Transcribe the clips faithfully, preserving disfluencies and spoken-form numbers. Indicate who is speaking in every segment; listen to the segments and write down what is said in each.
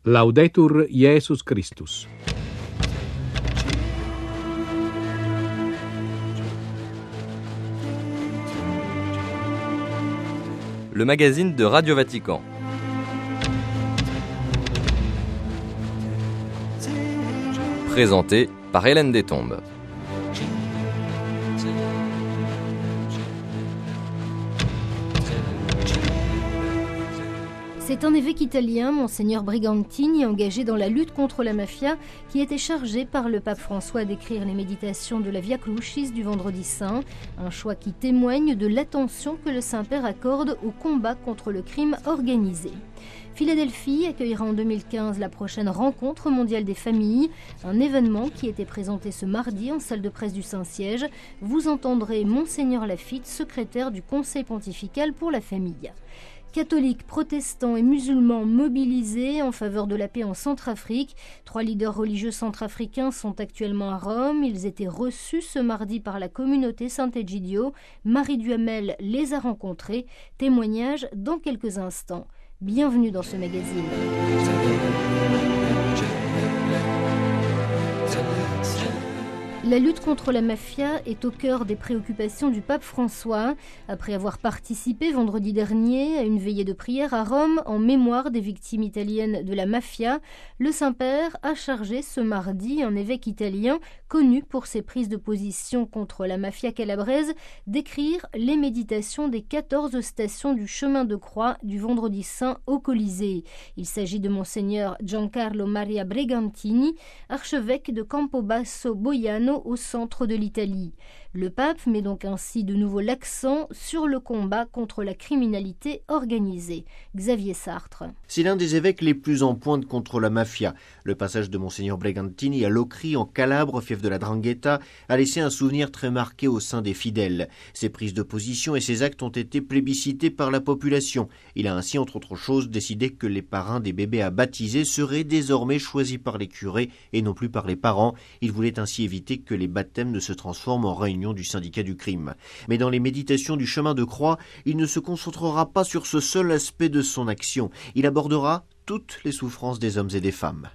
Speaker 1: Laudetur Jesus Christus.
Speaker 2: Le magazine de Radio Vatican. Présenté par Hélène Détombe.
Speaker 3: C'est un évêque italien, Monseigneur Brigantini, engagé dans la lutte contre la mafia, qui était chargé par le pape François d'écrire les méditations de la Via Crucis du Vendredi Saint, un choix qui témoigne de l'attention que le Saint-Père accorde au combat contre le crime organisé. Philadelphie accueillera en deux mille quinze la prochaine rencontre mondiale des familles, un événement qui était présenté ce mardi en salle de presse du Saint-Siège. Vous entendrez Monseigneur Lafitte, secrétaire du Conseil pontifical pour la famille. Catholiques, protestants et musulmans mobilisés en faveur de la paix en Centrafrique. Trois leaders religieux centrafricains sont actuellement à Rome. Ils étaient reçus ce mardi par la communauté Sant'Egidio. Marie Duhamel les a rencontrés. Témoignage dans quelques instants. Bienvenue dans ce magazine. La lutte contre la mafia est au cœur des préoccupations du pape François. Après avoir participé vendredi dernier à une veillée de prière à Rome en mémoire des victimes italiennes de la mafia, le Saint-Père a chargé ce mardi un évêque italien connu pour ses prises de position contre la mafia calabraise d'écrire les méditations des quatorze stations du chemin de croix du Vendredi Saint au Colisée. Il s'agit de Monseigneur Giancarlo Maria Brigantini, archevêque de Campobasso Boiano au centre de l'Italie. Le pape met donc ainsi de nouveau l'accent sur le combat contre la criminalité organisée. Xavier Sartre.
Speaker 4: C'est l'un des évêques les plus en pointe contre la mafia. Le passage de Monseigneur Brigantini à Locri, en Calabre, fief de la Drangheta, a laissé un souvenir très marqué au sein des fidèles. Ses prises de position et ses actes ont été plébiscités par la population. Il a ainsi, entre autres choses, décidé que les parrains des bébés à baptiser seraient désormais choisis par les curés et non plus par les parents. Il voulait ainsi éviter que les baptêmes ne se transforment en réunion du syndicat du crime. Mais dans les méditations du chemin de croix, il ne se concentrera pas sur ce seul aspect de son action. Il abordera toutes les souffrances des hommes et des femmes.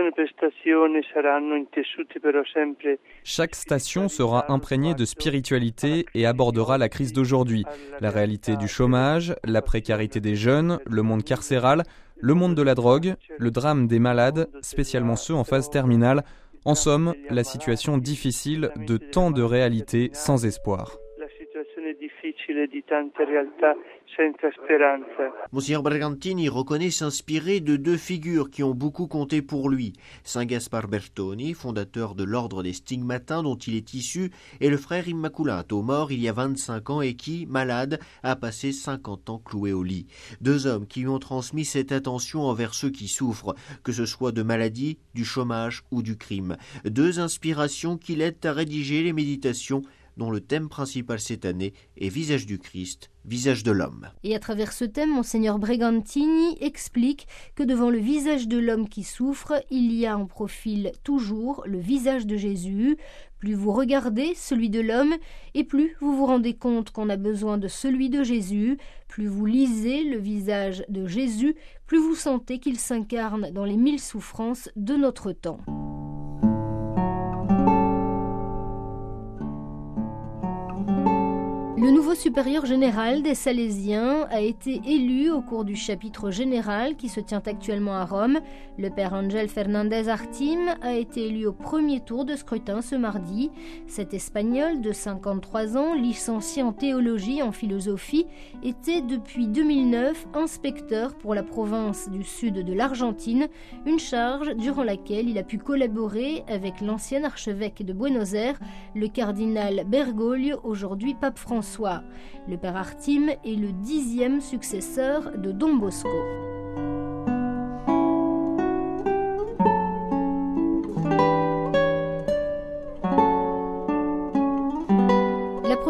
Speaker 5: Chaque station sera imprégnée de spiritualité et abordera la crise d'aujourd'hui, la réalité du chômage, la précarité des jeunes, le monde carcéral, le monde de la drogue, le drame des malades, spécialement ceux en phase terminale. En somme, la situation difficile de tant de réalités sans espoir.
Speaker 4: Monseigneur Brigantini reconnaît s'inspirer de deux figures qui ont beaucoup compté pour lui. Saint Gaspar Bertoni, fondateur de l'ordre des Stigmatins dont il est issu, et le frère Immaculato, mort il y a vingt-cinq ans et qui, malade, a passé cinquante ans cloué au lit. Deux hommes qui lui ont transmis cette attention envers ceux qui souffrent, que ce soit de maladie, du chômage ou du crime. Deux inspirations qui l'aident à rédiger les méditations dont le thème principal cette année est Visage du Christ, visage de l'homme.
Speaker 3: Et à travers ce thème, Monseigneur Brigantini explique que devant le visage de l'homme qui souffre, il y a en profil toujours le visage de Jésus. Plus vous regardez celui de l'homme, et plus vous vous rendez compte qu'on a besoin de celui de Jésus. Plus vous lisez le visage de Jésus, plus vous sentez qu'il s'incarne dans les mille souffrances de notre temps. Le nouveau supérieur général des Salésiens a été élu au cours du chapitre général qui se tient actuellement à Rome. Le père Ángel Fernández Artim a été élu au premier tour de scrutin ce mardi. Cet Espagnol de cinquante-trois ans, licencié en théologie et en philosophie, était depuis deux mille neuf inspecteur pour la province du sud de l'Argentine, une charge durant laquelle il a pu collaborer avec l'ancien archevêque de Buenos Aires, le cardinal Bergoglio, aujourd'hui pape François. Le père Artim est le dixième successeur de Don Bosco.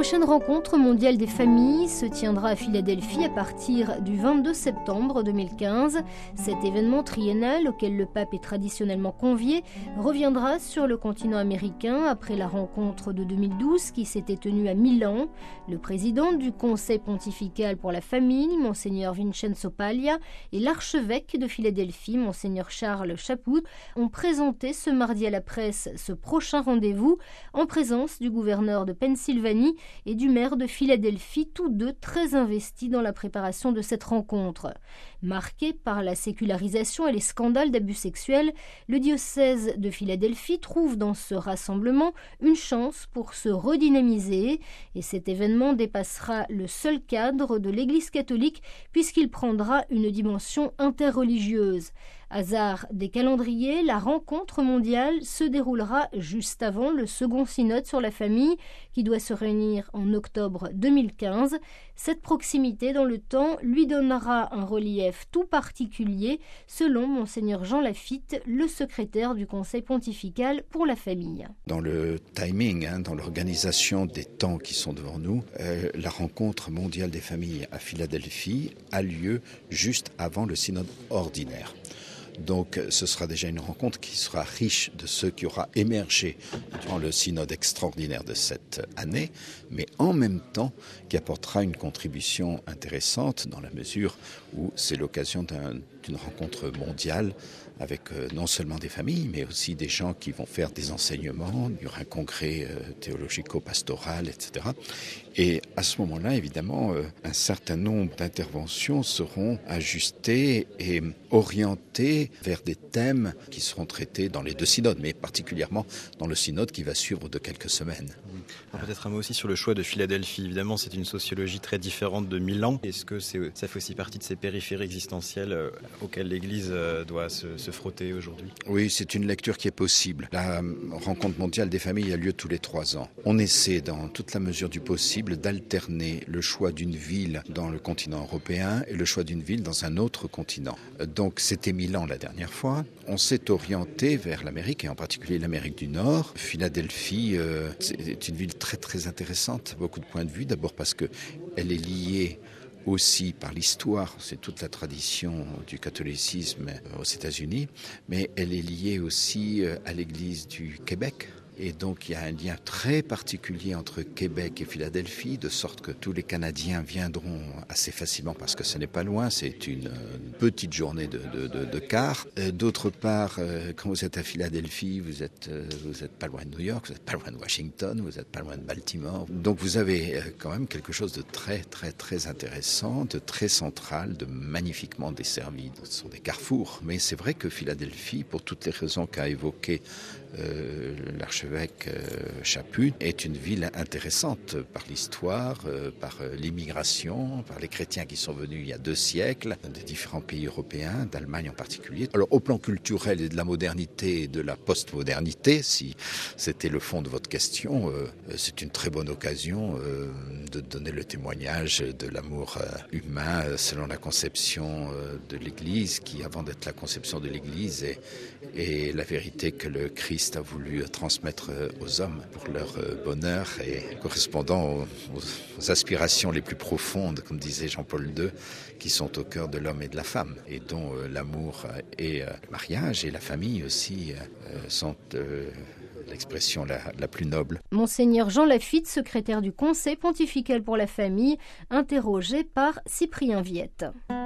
Speaker 3: prochaine rencontre mondiale des familles se tiendra à Philadelphie à partir du vingt-deux septembre deux mille quinze. Cet événement triennal, auquel le pape est traditionnellement convié, reviendra sur le continent américain après la rencontre de deux mille douze qui s'était tenue à Milan. Le président du Conseil pontifical pour la famille, Monseigneur Vincenzo Paglia, et l'archevêque de Philadelphie, Monseigneur Charles Chaput, ont présenté ce mardi à la presse ce prochain rendez-vous en présence du gouverneur de Pennsylvanie et du maire de Philadelphie, tous deux très investis dans la préparation de cette rencontre. Marqué par la sécularisation et les scandales d'abus sexuels, le diocèse de Philadelphie trouve dans ce rassemblement une chance pour se redynamiser et cet événement dépassera le seul cadre de l'Église catholique puisqu'il prendra une dimension interreligieuse. Hasard des calendriers, la rencontre mondiale se déroulera juste avant le second synode sur la famille qui doit se réunir en octobre deux mille quinze. Cette proximité dans le temps lui donnera un relief tout particulier selon Monseigneur Jean Lafitte, le secrétaire du Conseil pontifical pour la famille.
Speaker 6: Dans le timing, hein, dans l'organisation des temps qui sont devant nous, euh, la rencontre mondiale des familles à Philadelphie a lieu juste avant le synode ordinaire. Donc ce sera déjà une rencontre qui sera riche de ce qui aura émergé durant le synode extraordinaire de cette année, mais en même temps qui apportera une contribution intéressante dans la mesure où c'est l'occasion d'un, d'une rencontre mondiale avec euh, non seulement des familles, mais aussi des gens qui vont faire des enseignements. Il y aura un congrès euh, théologico-pastoral, et cetera. Et à ce moment-là, évidemment, euh, un certain nombre d'interventions seront ajustées et orientées vers des thèmes qui seront traités dans les deux synodes, mais particulièrement dans le synode qui va suivre de quelques semaines.
Speaker 7: Alors peut-être un mot aussi sur le choix de Philadelphie. Évidemment, c'est une sociologie très différente de Milan. Est-ce que c'est, ça fait aussi partie de ces périphéries existentielles euh, auxquelles l'Église euh, doit se, se frotter aujourd'hui ?
Speaker 6: Oui, c'est une lecture qui est possible. La rencontre mondiale des familles a lieu tous les trois ans. On essaie, dans toute la mesure du possible, d'alterner le choix d'une ville dans le continent européen et le choix d'une ville dans un autre continent. Donc c'était Milan la dernière fois. On s'est orienté vers l'Amérique et en particulier l'Amérique du Nord. Philadelphie, euh, c'est une ville très très intéressante, beaucoup de points de vue. D'abord parce que elle est liée aussi par l'histoire, c'est toute la tradition du catholicisme aux États-Unis, mais elle est liée aussi à l'Église du Québec. Et donc il y a un lien très particulier entre Québec et Philadelphie, de sorte que tous les Canadiens viendront assez facilement parce que ce n'est pas loin, c'est une petite journée de, de, de, de car. D'autre part, quand vous êtes à Philadelphie, vous êtes, vous êtes pas loin de New York, vous n'êtes pas loin de Washington, vous n'êtes pas loin de Baltimore. Donc vous avez quand même quelque chose de très très très intéressant, de très central, de magnifiquement desservi. Ce sont des carrefours, mais c'est vrai que Philadelphie, pour toutes les raisons qu'a évoquées euh, l'archevêque euh, Chaput, est une ville intéressante par l'histoire, euh, par euh, l'immigration, par les chrétiens qui sont venus il y a deux siècles, des différents pays européens, d'Allemagne en particulier. Alors au plan culturel et de la modernité et de la postmodernité, si c'était le fond de votre question, euh, c'est une très bonne occasion euh, de donner le témoignage de l'amour euh, humain euh, selon la conception euh, de l'Église, qui avant d'être la conception de l'Église est, est la vérité que le Christ a voulu transmettre aux hommes pour leur bonheur et correspondant aux, aux aspirations les plus profondes, comme disait Jean-Paul deux, qui sont au cœur de l'homme et de la femme, et dont euh, l'amour et euh, le mariage et la famille aussi euh, sont euh, l'expression la, la plus noble.
Speaker 3: Monseigneur Jean Lafitte, secrétaire du Conseil pontifical pour la famille, interrogé par Cyprien Viette.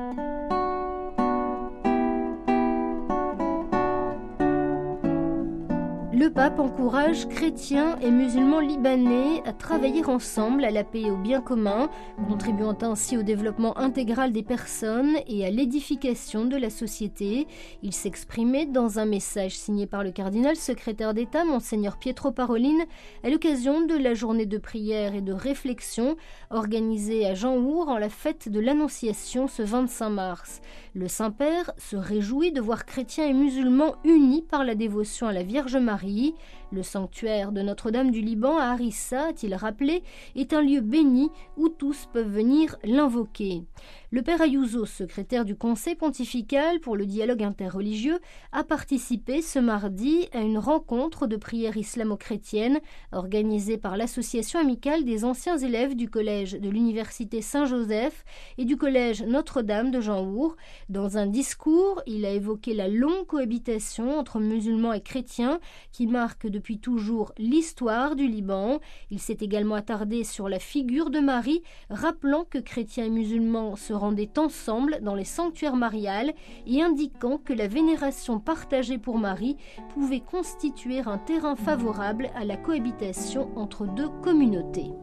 Speaker 3: Le pape encourage chrétiens et musulmans libanais à travailler ensemble à la paix et au bien commun, contribuant ainsi au développement intégral des personnes et à l'édification de la société. Il s'exprimait dans un message signé par le cardinal secrétaire d'État, Monseigneur Pietro Parolin, à l'occasion de la journée de prière et de réflexion organisée à Jean-Our en la fête de l'Annonciation ce vingt-cinq mars. Le Saint-Père se réjouit de voir chrétiens et musulmans unis par la dévotion à la Vierge Marie. Le sanctuaire de Notre-Dame du Liban à Harissa, a-t-il rappelé, est un lieu béni où tous peuvent venir l'invoquer. Le père Ayuso, secrétaire du Conseil pontifical pour le dialogue interreligieux, a participé ce mardi à une rencontre de prière islamo-chrétienne organisée par l'Association amicale des anciens élèves du collège de l'Université Saint-Joseph et du collège Notre-Dame de Jean-Our. Dans un discours, il a évoqué la longue cohabitation entre musulmans et chrétiens qui marque depuis toujours l'histoire du Liban. Il s'est également attardé sur la figure de Marie, rappelant que chrétiens et musulmans se rendaient ensemble dans les sanctuaires mariales et indiquant que la vénération partagée pour Marie pouvait constituer un terrain favorable à la cohabitation entre deux communautés.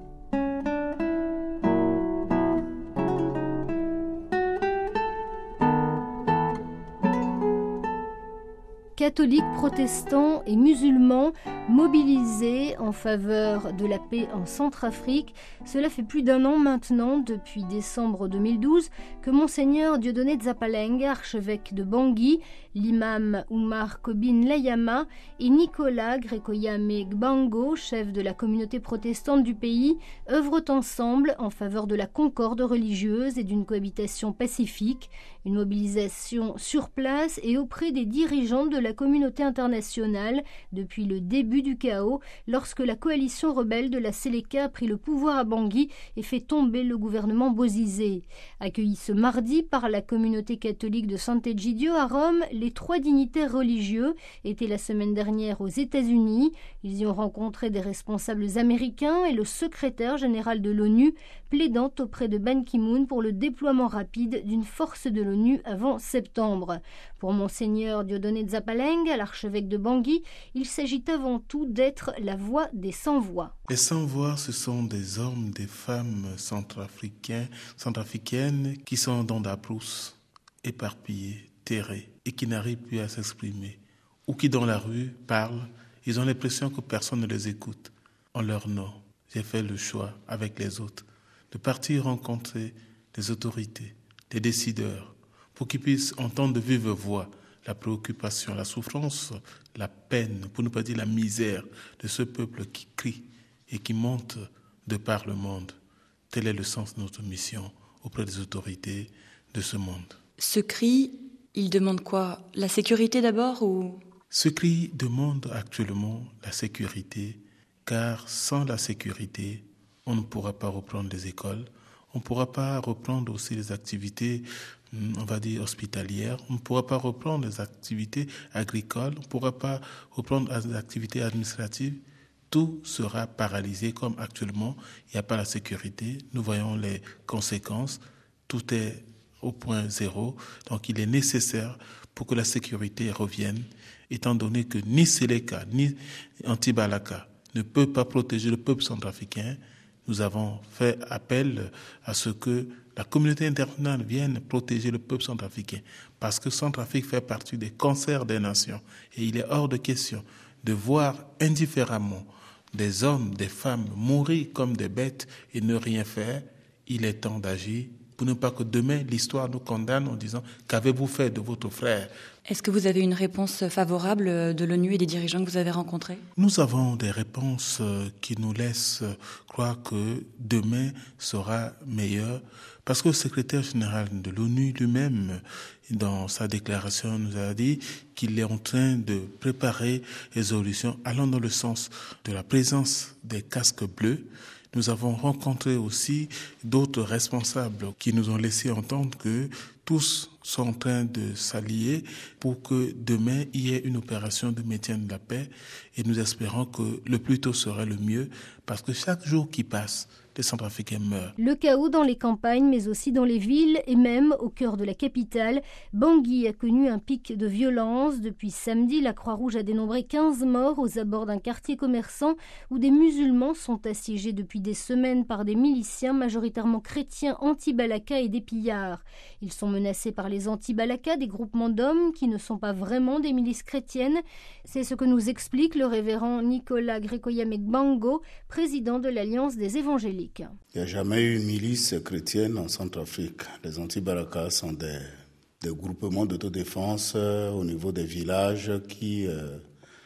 Speaker 3: Catholiques, protestants et musulmans mobilisés en faveur de la paix en Centrafrique. Cela fait plus d'un an maintenant, depuis décembre deux mille douze, que Monseigneur Dieudonné Nzapaleng, archevêque de Bangui, l'imam Oumar Kobin Layama et Nicolas Grekoyame Gbango, chef de la communauté protestante du pays, œuvrent ensemble en faveur de la concorde religieuse et d'une cohabitation pacifique. Une mobilisation sur place et auprès des dirigeants de la communauté internationale depuis le début du chaos, lorsque la coalition rebelle de la Séléka a pris le pouvoir à Bangui et fait tomber le gouvernement Bozizé. Accueillis ce mardi par la communauté catholique de Sant'Egidio à Rome, les trois dignitaires religieux étaient la semaine dernière aux États-Unis. Ils y ont rencontré des responsables américains et le secrétaire général de l'ONU, plaidant auprès de Ban Ki-moon pour le déploiement rapide d'une force de l'ONU avant septembre. Pour Monseigneur Dieudonné Nzapaleng, l'archevêque de Bangui, il s'agit avant tout d'être la voix des sans-voix.
Speaker 8: Les sans-voix, ce sont des hommes, des femmes centrafricains, centrafricaines qui sont dans la brousse, éparpillés, terrés, et qui n'arrivent plus à s'exprimer, ou qui dans la rue parlent, ils ont l'impression que personne ne les écoute. En leur nom, j'ai fait le choix avec les autres de partir rencontrer les autorités, les décideurs, pour qu'ils puissent entendre de vive voix la préoccupation, la souffrance, la peine, pour ne pas dire la misère de ce peuple qui crie et qui monte de par le monde. Tel est le sens de notre mission auprès des autorités de ce monde.
Speaker 9: Ce cri, il demande quoi? La sécurité d'abord ou...
Speaker 8: Ce cri demande actuellement la sécurité, car sans la sécurité, on ne pourra pas reprendre les écoles, on ne pourra pas reprendre aussi les activités, on va dire, hospitalières, on ne pourra pas reprendre les activités agricoles, on ne pourra pas reprendre les activités administratives. Tout sera paralysé comme actuellement, il n'y a pas la sécurité, nous voyons les conséquences, tout est au point zéro, donc il est nécessaire pour que la sécurité revienne, étant donné que ni Séléka ni Antibalaka ne peuvent pas protéger le peuple centrafricain. Nous avons fait appel à ce que la communauté internationale vienne protéger le peuple centrafricain, parce que Centrafrique fait partie des cancers des nations, et il est hors de question de voir indifféremment des hommes, des femmes mourir comme des bêtes et ne rien faire. Il est temps d'agir pour ne pas que demain l'histoire nous condamne en disant « Qu'avez-vous fait de votre frère ?»
Speaker 9: Est-ce que vous avez une réponse favorable de l'ONU et des dirigeants que vous avez rencontrés?
Speaker 8: Nous avons des réponses qui nous laissent croire que demain sera meilleur, parce que le secrétaire général de l'ONU lui-même, dans sa déclaration, nous a dit qu'il est en train de préparer les solutions allant dans le sens de la présence des casques bleus. Nous avons rencontré aussi d'autres responsables qui nous ont laissé entendre que tous sont en train de s'allier pour que demain, il y ait une opération de maintien de la paix, et nous espérons que le plus tôt sera le mieux, parce que chaque jour qui passe, les Centrafricains meurent.
Speaker 3: Le chaos dans les campagnes, mais aussi dans les villes et même au cœur de la capitale. Bangui a connu un pic de violence. Depuis samedi, la Croix-Rouge a dénombré quinze morts aux abords d'un quartier commerçant où des musulmans sont assiégés depuis des semaines par des miliciens majoritairement chrétiens anti-Balaka et des pillards. Ils sont menacés par les anti-Balaka, des groupements d'hommes qui ne sont pas vraiment des milices chrétiennes. C'est ce que nous explique le révérend Nicolas Grekoyame Gbango, président de l'Alliance des évangéliques. Il
Speaker 10: n'y a jamais eu une milice chrétienne en Centrafrique. Les anti-Balaka sont des, des groupements d'autodéfense euh, au niveau des villages qui euh,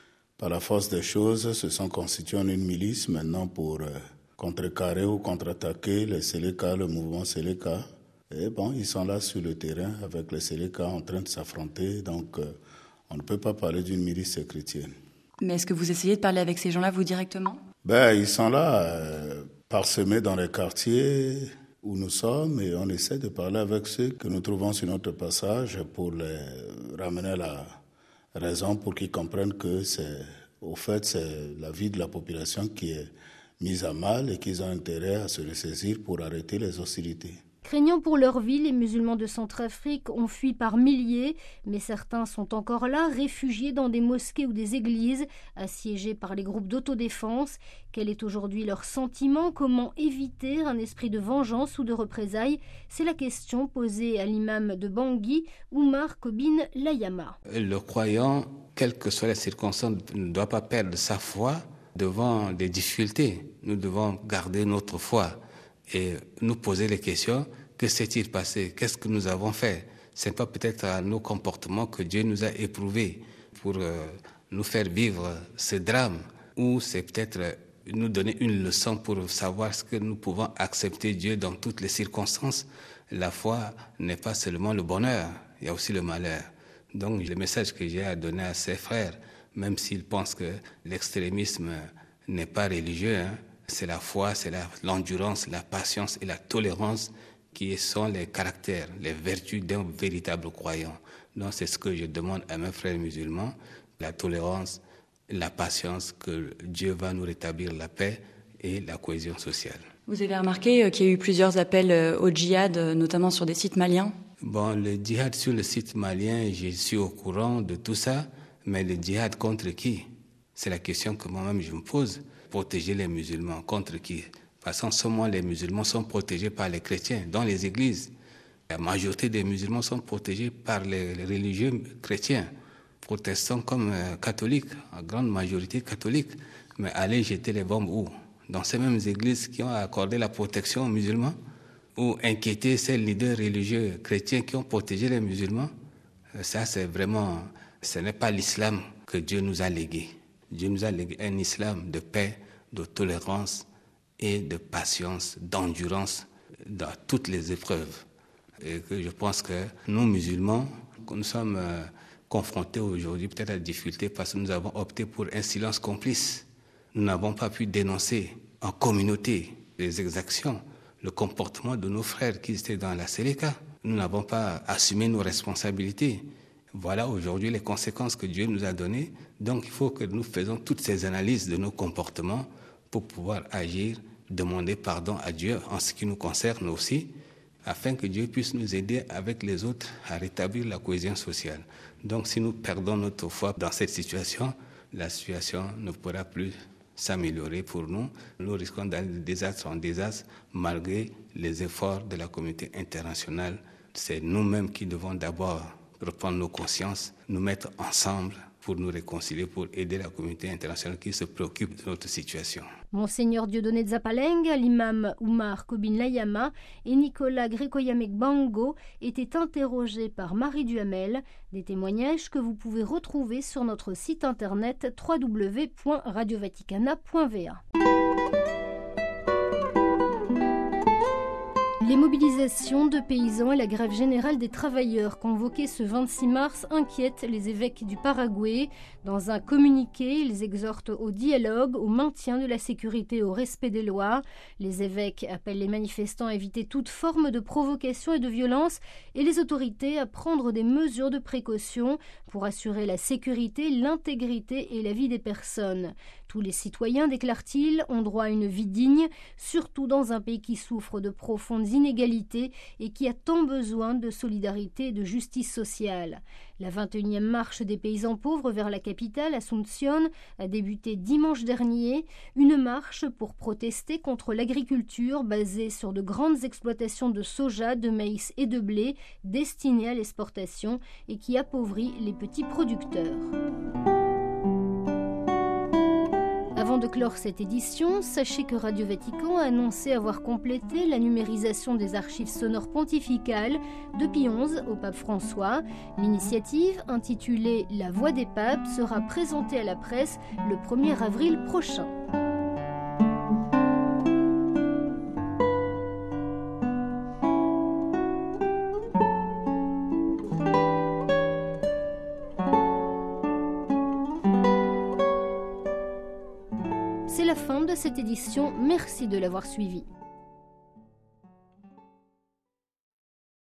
Speaker 10: par la force des choses, se sont constitués en une milice maintenant pour euh, contrecarrer ou contre-attaquer les Séléka, le mouvement Séléka. Et bon, ils sont là sur le terrain avec les Séléka en train de s'affronter, donc euh, on ne peut pas parler d'une milice chrétienne.
Speaker 9: Mais est-ce que vous essayez de parler avec ces gens-là, vous, directement ?
Speaker 10: Ben, ils sont là, euh, parsemés dans les quartiers où nous sommes, et on essaie de parler avec ceux que nous trouvons sur notre passage pour les ramener à la raison, pour qu'ils comprennent que c'est, au fait, c'est la vie de la population qui est mise à mal et qu'ils ont intérêt à se ressaisir pour arrêter les hostilités.
Speaker 3: Craignant pour leur vie, les musulmans de Centrafrique ont fui par milliers, mais certains sont encore là, réfugiés dans des mosquées ou des églises, assiégés par les groupes d'autodéfense. Quel est aujourd'hui leur sentiment ? Comment éviter un esprit de vengeance ou de représailles ? C'est la question posée à l'imam de Bangui, Oumar Kobine Layama.
Speaker 11: Le croyant, quelles que soient les circonstances, ne doit pas perdre sa foi devant des difficultés. Nous devons garder notre foi et nous poser les questions. Que s'est-il passé? Qu'est-ce que nous avons fait? Ce n'est pas peut-être à nos comportements que Dieu nous a éprouvés pour euh, nous faire vivre ce drame, ou c'est peut-être nous donner une leçon pour savoir ce que nous pouvons accepter Dieu dans toutes les circonstances. La foi n'est pas seulement le bonheur, il y a aussi le malheur. Donc le message que j'ai à donner à ses frères, même s'ils pensent que l'extrémisme n'est pas religieux, hein, c'est la foi, c'est la, l'endurance, la patience et la tolérance qui sont les caractères, les vertus d'un véritable croyant. Donc c'est ce que je demande à mes frères musulmans, la tolérance, la patience, que Dieu va nous rétablir la paix et la cohésion sociale.
Speaker 9: Vous avez remarqué qu'il y a eu plusieurs appels au djihad, notamment sur des sites maliens?
Speaker 11: Bon, le djihad sur le site malien, je suis au courant de tout ça, mais le djihad contre qui? C'est la question que moi-même je me pose. Protéger les musulmans contre qui? Parce qu'en ce moment, les musulmans sont protégés par les chrétiens dans les églises. La majorité des musulmans sont protégés par les religieux chrétiens, protestants comme catholiques, en grande majorité catholiques. Mais aller jeter les bombes où? Dans ces mêmes églises qui ont accordé la protection aux musulmans? Ou inquiéter ces leaders religieux chrétiens qui ont protégé les musulmans? Ça, c'est vraiment... Ce n'est pas l'islam que Dieu nous a légué. Dieu nous a légué un islam de paix, de tolérance et de patience, d'endurance dans toutes les épreuves. Et que je pense que nous, musulmans, nous sommes euh, confrontés aujourd'hui peut-être à la difficulté parce que nous avons opté pour un silence complice. Nous n'avons pas pu dénoncer en communauté les exactions, le comportement de nos frères qui étaient dans la Séléka. Nous n'avons pas assumé nos responsabilités. Voilà aujourd'hui les conséquences que Dieu nous a données. Donc il faut que nous fassions toutes ces analyses de nos comportements pour pouvoir agir, demander pardon à Dieu en ce qui nous concerne aussi, afin que Dieu puisse nous aider avec les autres à rétablir la cohésion sociale. Donc si nous perdons notre foi dans cette situation, la situation ne pourra plus s'améliorer pour nous. Nous risquons d'aller de désastre en désastre malgré les efforts de la communauté internationale. C'est nous-mêmes qui devons d'abord reprendre nos consciences, nous mettre ensemble pour nous réconcilier, pour aider la communauté internationale qui se préoccupe de notre situation.
Speaker 3: Monseigneur Dieudonné Zapalenga, l'imam Oumar Kobine Layama et Nicolas Grécoyamek Bango étaient interrogés par Marie Duhamel, des témoignages que vous pouvez retrouver sur notre site internet w w w point radio vaticana point v a. Les mobilisations de paysans et la grève générale des travailleurs convoquée ce vingt-six mars inquiètent les évêques du Paraguay. Dans un communiqué, ils exhortent au dialogue, au maintien de la sécurité et au respect des lois. Les évêques appellent les manifestants à éviter toute forme de provocation et de violence et les autorités à prendre des mesures de précaution pour assurer la sécurité, l'intégrité et la vie des personnes. Tous les citoyens, déclare-t-il, ont droit à une vie digne, surtout dans un pays qui souffre de profondes inégalités et qui a tant besoin de solidarité et de justice sociale. La vingt et unième marche des paysans pauvres vers la capitale, Asunción, a débuté dimanche dernier. Une marche pour protester contre l'agriculture basée sur de grandes exploitations de soja, de maïs et de blé destinées à l'exportation et qui appauvrit les petits producteurs. Avant Avant de clore cette édition, sachez que Radio Vatican a annoncé avoir complété la numérisation des archives sonores pontificales de Pie onze au pape François. L'initiative, intitulée La Voix des papes, sera présentée à la presse le premier avril prochain. C'est la fin de cette édition, merci de l'avoir suivie.